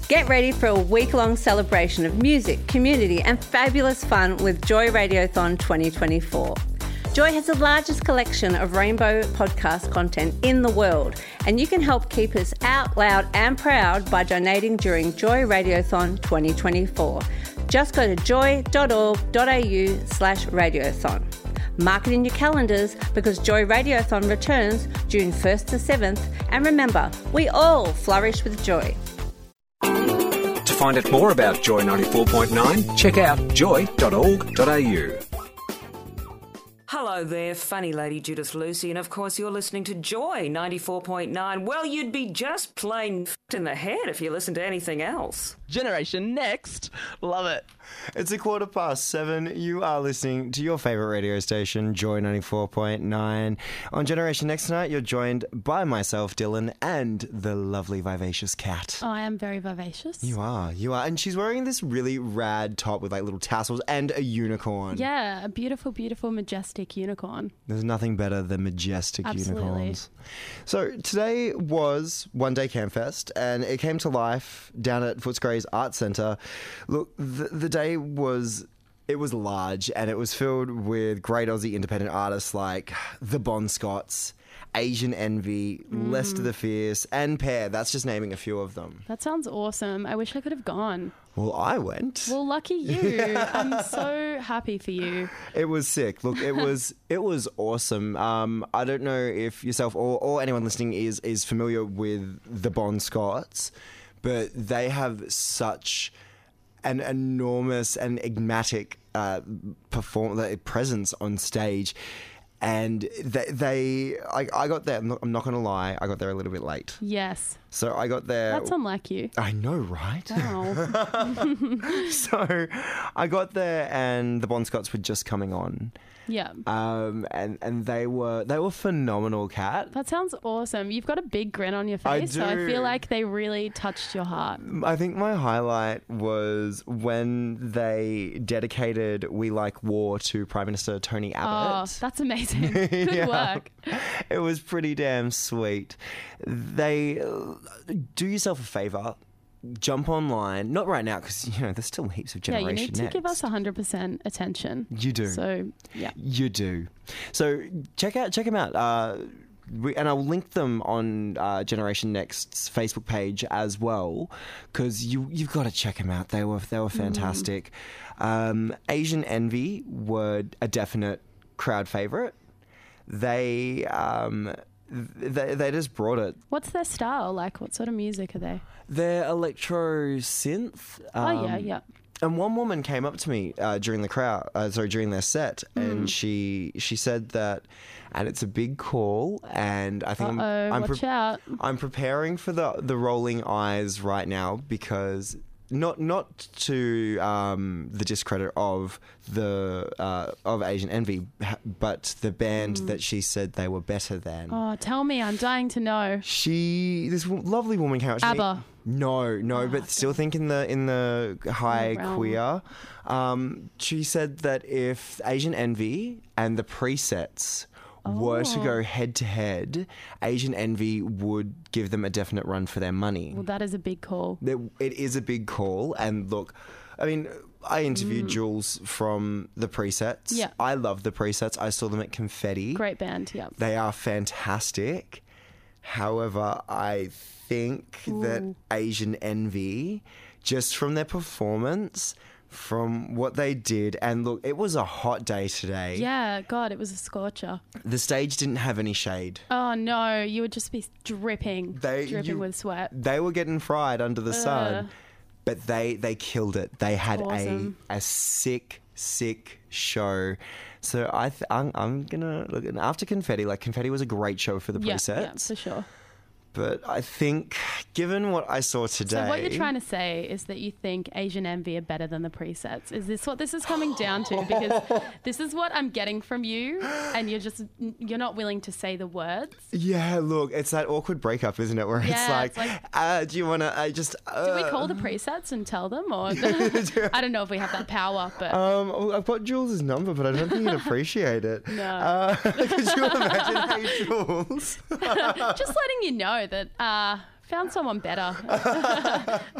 Get ready for a week-long celebration of music, community and fabulous fun with Joy Radiothon 2024. Joy has the largest collection of rainbow podcast content in the world, and you can help keep us out loud and proud by donating during Joy Radiothon 2024. Just go to joy.org.au/radiothon. Mark it in your calendars because Joy Radiothon returns June 1st to 7th, and remember, we all flourish with joy. To find out more about Joy 94.9, check out joy.org.au. Hello there, funny lady Judith Lucy, and of course you're listening to Joy 94.9. Well, you'd be just plain in the head if you listened to anything else. Generation Next. Love it. It's 7:15. You are listening to your favourite radio station, Joy 94.9. On Generation Next tonight, you're joined by myself, Dylan, and the lovely Vivacious Cat. Oh, I am very vivacious. You are. And she's wearing this really rad top with like little tassels and a unicorn. Yeah, a beautiful, beautiful, majestic unicorn. There's nothing better than majestic unicorns. So today was One Day Campfest, and it came to life down at Footscray's Art Centre. Look, the day was large, and it was filled with great Aussie independent artists like the Bon Scotts, Asian Envy, Lester the Fierce, and Pear. That's just naming a few of them. That sounds awesome. I wish I could have gone. Well, I went. Well, lucky you. I'm so happy for you. It was sick. Look, it was awesome. I don't know if yourself or anyone listening is familiar with the Bon Scotts, but they have such an enormous and enigmatic presence on stage. And I got there, I'm not going to lie, I got there a little bit late. Yes. So I got there. That's unlike you. I know, right? Wow. So I got there and the Bon Scotts were just coming on. Yeah. And they were phenomenal, Kat. That sounds awesome. You've got a big grin on your face, so I feel like they really touched your heart. I think my highlight was when they dedicated We Like War to Prime Minister Tony Abbott. Oh, that's amazing. Good work. It was pretty damn sweet. They do yourself a favour. Jump online, not right now because there's still heaps of Generation Next. Yeah, you need to give us 100% attention. You do. So yeah, you do. So check them out. And I'll link them on Generation Next's Facebook page as well, because you've got to check them out. They were fantastic. Asian Envy were a definite crowd favourite. They just brought it. What's their style? Like, what sort of music are they? They're electro synth. Yeah. And one woman came up to me during their set, and she said that, and it's a big call, and I think watch out. I'm preparing for the rolling eyes right now because. Not to the discredit of of Asian Envy, but the band that she said they were better than. Oh, tell me, I'm dying to know. This lovely woman came up to me. ABBA. No, but still think in the high queer. She said that if Asian Envy and the Presets were to go head to head, Asian Envy would give them a definite run for their money. Well, that is a big call. It is a big call. And look, I mean, I interviewed Jules from the Presets. Yeah. I love the Presets. I saw them at Confetti. Great band, yeah. They are fantastic. However, I think that Asian Envy, just from their performance, from what they did, and look, it was a hot day today. Yeah, God, it was a scorcher. The stage didn't have any shade. Oh no, you would just be dripping with sweat. They were getting fried under the sun, but they killed it. They had a sick show. So I'm gonna look after Confetti. Like Confetti was a great show for the Presets. Yeah, for sure. But I think, given what I saw today... So what you're trying to say is that you think Asian Envy are better than the Presets. Is this what this is coming down to? Because this is what I'm getting from you, and you're not willing to say the words. Yeah, look, it's that awkward breakup, isn't it? Where it's like do you want to... Do we call the Presets and tell them? Or I don't know if we have that power, but... I've got Jules' number, but I don't think he'd appreciate it. No. Could you imagine, hey, Jules? Just letting you know that found someone better.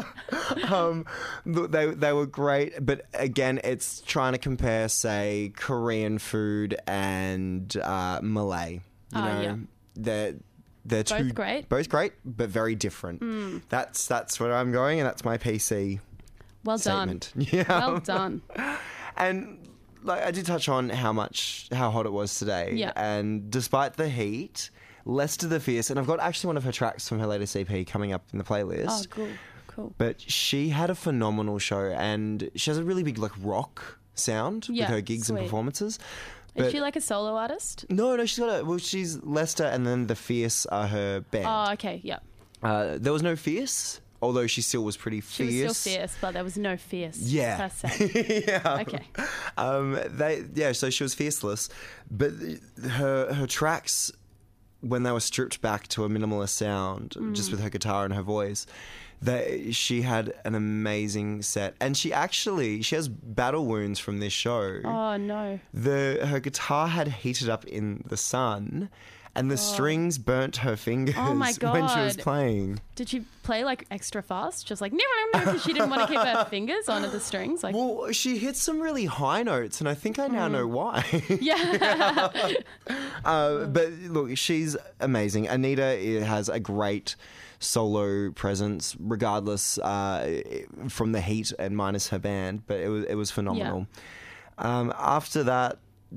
Look, they were great, but again, it's trying to compare, say, Korean food and Malay. You know, they're both great. Both great, but very different. That's where I'm going, and that's my PC. Well statement. done. Yeah. Well done. And like I did touch on how hot it was today. Yeah. And despite the heat, Lester the Fierce, and I've got actually one of her tracks from her latest EP coming up in the playlist. Oh, cool. But she had a phenomenal show, and she has a really big like rock sound with her gigs and performances. Is she like a solo artist? No, she's Lester, and then the Fierce are her band. Oh, okay, yeah. There was no Fierce, although she still was pretty fierce. She was still fierce, but there was no fierce. Yeah. Per se. Yeah. Okay. So she was fierceless, but her tracks, when they were stripped back to a minimalist sound, just with her guitar and her voice, she had an amazing set. And she has battle wounds from this show. Oh, no. Her guitar had heated up in the sun, and the strings burnt her fingers when she was playing. Did she play like extra fast? Just like, because she didn't want to keep her fingers onto the strings? Like, well, she hit some really high notes, and I think I now know why. Yeah. But look, she's amazing. Anita has a great solo presence, regardless from the heat and minus her band, but it was phenomenal. Yeah. After that,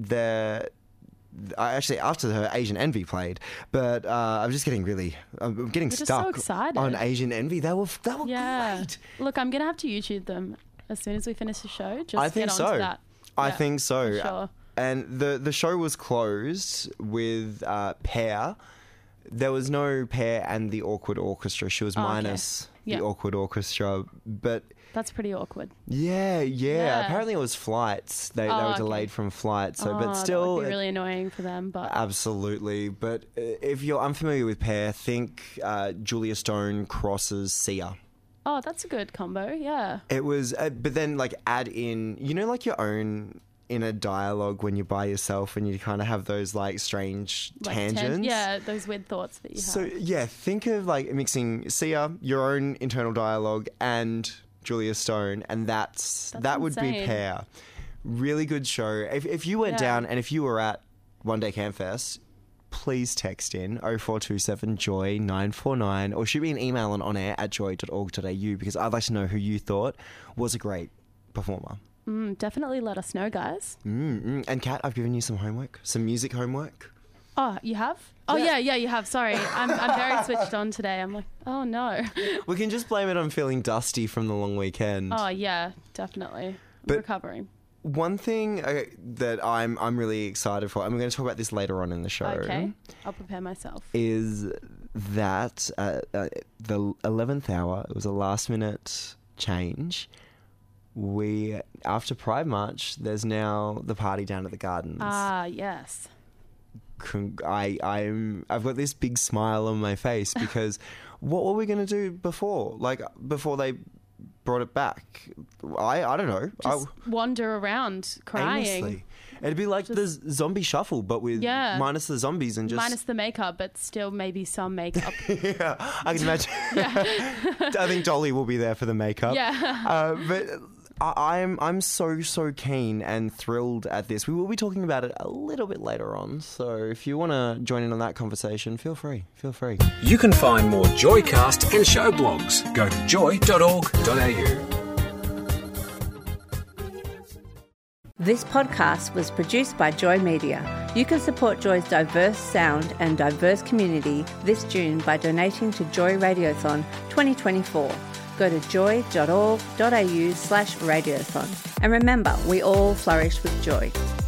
after her Asian Envy played, but I'm getting stuck so on Asian Envy. They were great. Look, I'm gonna have to YouTube them as soon as we finish the show. Just I think get so. onto that. I think so. For sure. And the show was closed with Pear. There was no Pear and the Awkward Orchestra. She was minus the Awkward Orchestra, but that's pretty awkward. Yeah. Apparently it was flights. They were delayed from flights. So, but still, that would be really annoying for them. But absolutely. But if you're unfamiliar with Pear, think Julia Stone crosses Sia. Oh, that's a good combo. Yeah. It was, but then like add in, like your own inner dialogue when you're by yourself and you kind of have those like strange tangents. Those weird thoughts that you have. So think of like mixing Sia, your own internal dialogue, and Julia Stone, and that would be Pear. Really good show. If you went down and if you were at One Day Campfest, please text in 0427 JOY 949 or shoot me an email on onair@joy.org.au, because I'd like to know who you thought was a great performer. Definitely let us know, guys. And Kat, I've given you some homework, some music homework. Oh, you have? Oh, yeah, you have. Sorry. I'm very switched on today. I'm like, oh, no. We can just blame it on feeling dusty from the long weekend. Oh, yeah, definitely. But recovering. One thing that I'm really excited for, and we're going to talk about this later on in the show. Okay, I'll prepare myself. Is that the 11th hour, it was a last-minute change. After Pride March, there's now the party down at the Gardens. Ah, yes. I've got this big smile on my face because what were we going to do before they brought it back? I don't know. Just wander around crying. Aimlessly. It'd be like the zombie shuffle, but with minus the zombies and just minus the makeup, but still maybe some makeup. Yeah, I can imagine. I think Dolly will be there for the makeup. Yeah, but I'm so keen and thrilled at this. We will be talking about it a little bit later on, so if you want to join in on that conversation, feel free. You can find more Joycast and show blogs. Go to joy.org.au. This podcast was produced by Joy Media. You can support Joy's diverse sound and diverse community this June by donating to Joy Radiothon 2024. Go to joy.org.au/radiothon. And remember, we all flourish with joy.